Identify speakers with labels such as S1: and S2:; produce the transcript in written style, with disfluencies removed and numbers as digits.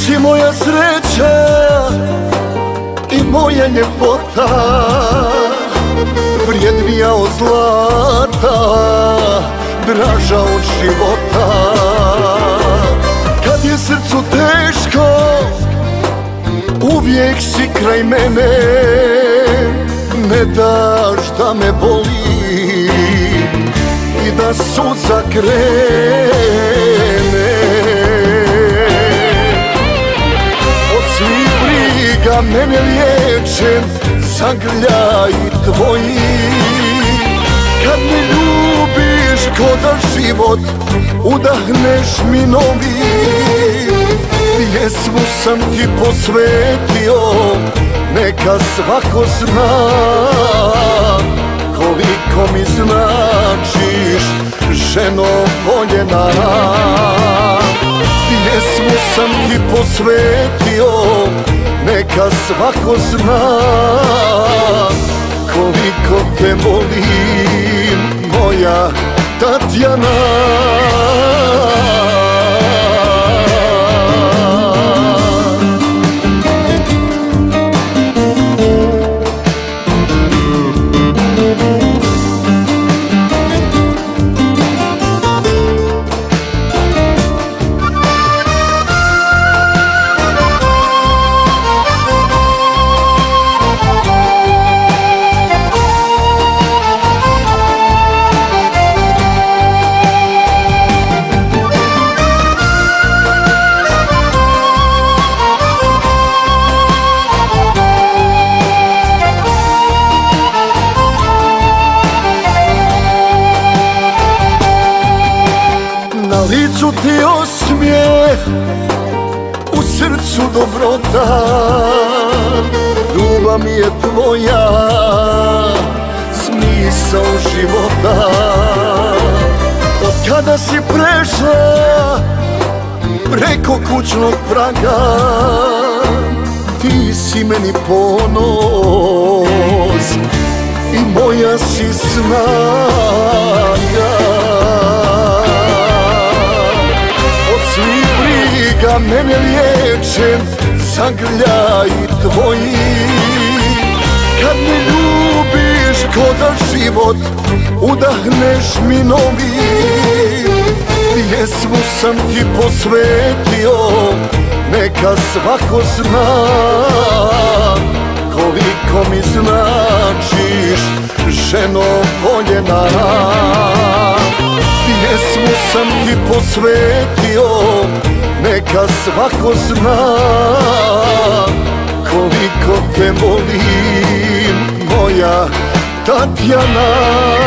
S1: si moja sreća i moja ljepota, vrijednija od zlata, draža od života. Kad je srcu teško, uvijek si kraj mene, ne daš da me boli i da suza krene. Od svih briga mene liječe zagrljaj tvoji. Kad me ljubiš ko da život udahneš mi novi, pjesmu sam ti posvetio, neka svako zna koliko mi značiš, ženo voljena. Pjesmu sam ti posvetio, neka svako zna koliko te volim, moja Tatjana. Na licu ti osmijeh, u srcu dobrota, ljubav mi je tvoja, smisao života. Od kada si prešla preko kućnog praga, ti si meni ponos i moja si snaga. Mene liječe zagrljaj tvoji. Kad me ljubiš ko da život udahneš mi novi, pjesmu sam ti posvetio, neka svako zna koliko mi značiš, ženo voljena. Pjesmu sam ti posvetio, neka svako zna koliko te volim, moja Tatjana.